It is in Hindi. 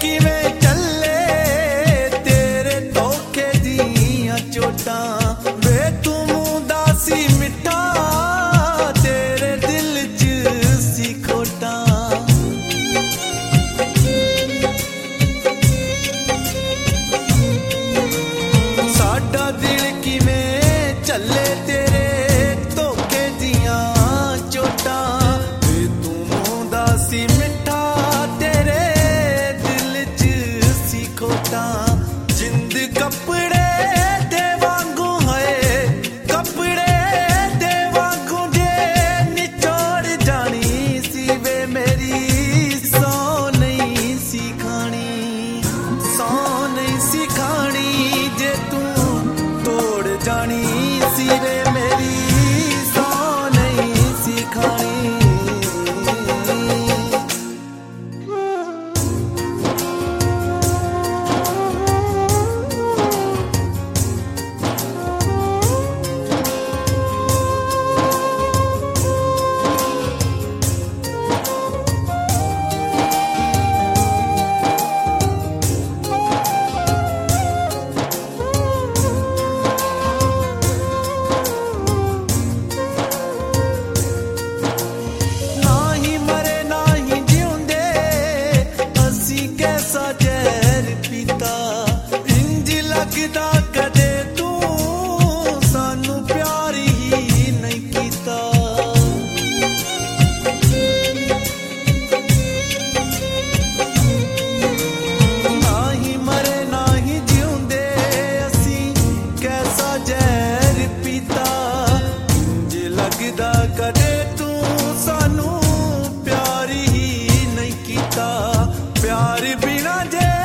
किवें चले तेरे धोखे दियां चोटां वे तू मुंदा सी मिठा तेरे दिल च सी खोटां साडा दिल किवें चले तेरे धोखे दियां चोटां वे तू मुंदा सी मिठा तेरे दिल च सी खोटां जिंद कपड़े दे वांगू है कपड़े दे वांगू जे निचोड़ जानी सी वे मेरी सौ नहीं सी खानी सौ नहीं सी खानी जे तू तोड़ जानी सी वे मेरी सौ नहीं सी खानी लगदा कदे तू सानू प्यार ही नहीं कीता ना ही मरे ना ही जिउंदे असी कैसा जहर पीता इंज लगदा कदे तू सानू प्यार ही नहीं कीता प्यार बिना जे